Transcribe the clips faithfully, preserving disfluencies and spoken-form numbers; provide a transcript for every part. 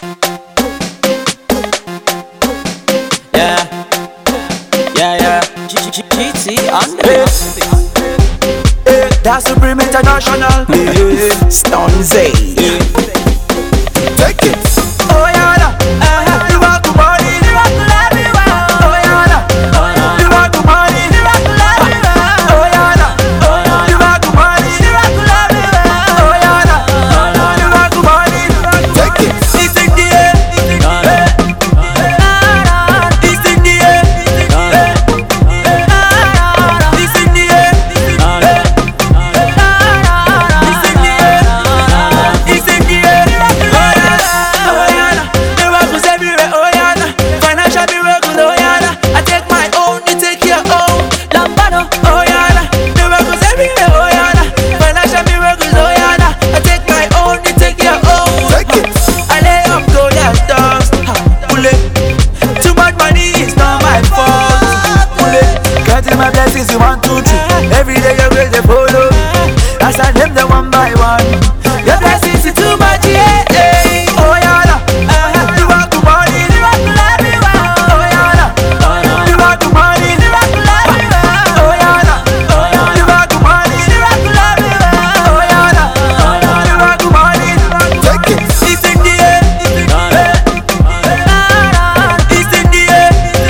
Yeah, yeah, yeah. G T on the That's Supreme International. Yeah. Stormzy. Yeah. Take it. Oh yeah, nah. uh-huh. You rock the body, you rock the everywhere. Oh yeah, nah. You rock the body, you rock the everywhere. Oh yeah, nah. You rock the body, you rock the everywhere. Oh yeah, nah. You rock the body, you rock the take it. It's in the air. It's in the air. It's in the air. It's in the air. It's in the air. Oh yeah, nah. The rappers everywhere. Oh yeah, nah. Financial miracle. Oh yeah, nah. I take my own, you take your own. Lambano. Oh yeah, nah. The rappers everywhere. Oh yeah, nah. Financial miracles. Oh yeah, nah. I take my own, you take your own. Take it. I lay up gold as dogs. Pull it. Too much money is not my fault. Pull it. Counting my blessings, you want to three. Every day you're great, they follow. As I name them one by one. Your blessings is too much, yeah, yeah. Oh yeah, nah. uh-huh. You rock the body, you rock the everywhere. Oh yeah, nah. You rock the body, you rock the everywhere. Oh yeah, nah. You rock the body, you rock the everywhere. Oh yeah, nah. You rock the body, you rock the take it. It's in the air. It's in the air. It's in the air.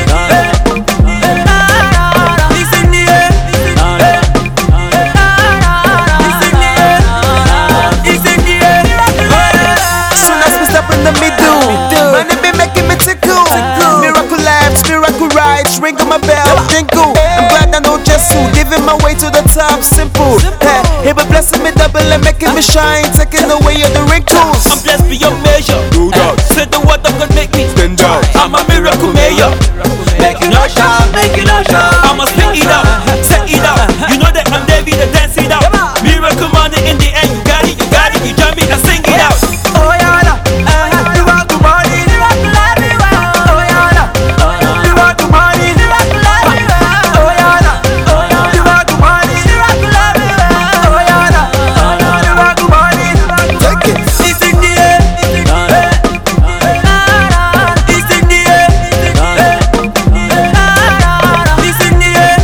It's in the air. It's in the air. Soon as we step in the middle, money be making me tickle. Miracle lives, miracle rides, ring on my bell, jingle. I'm glad I know Jesus, giving my way to the top, simple. Hey, he be blessing me double and making me shine, taking away all the wrinkles. I'm blessed beyond measure. Do that. Say the word of God make me Stand out. I'm a miracle mayor. Making no shot, making no shot. I'ma spit it out, set it out. You know that I'm David and dance it out. Miracle money in the air, you got it, you got it, you jump it and sing it out. Oh yeah, nah. uh-huh. You rock the body, you rock the everywhere. Oh yeah, nah. You rock the body, you rock the everywhere. Oh yeah, nah. You rock the body, you rock the everywhere. Oh yeah, nah. You rock the body, you rock the take it. It's in the air. It's in the air. It's in the air. It's in the air.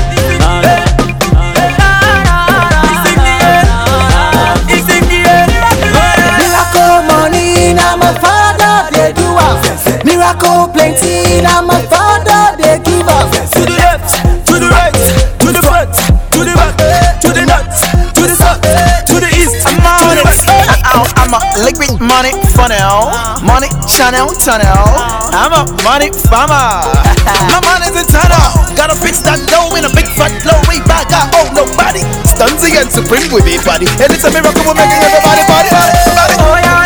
It's in the air. Miracle money, now my father they do am. Miracle plenty, now my father they give am. To the left, to the right, to the front, to the back, to the north, to the south, to the east, I'm on it. I'm a liquid money funnel, money channel tunnel. I'm a money farmer. My money's in tunnel. Gotta fix that dough in a big fat low way back. I owe nobody. Stormzy and Supreme with me, buddy. And it's a miracle we're making everybody, body, body, body. Oh yeah.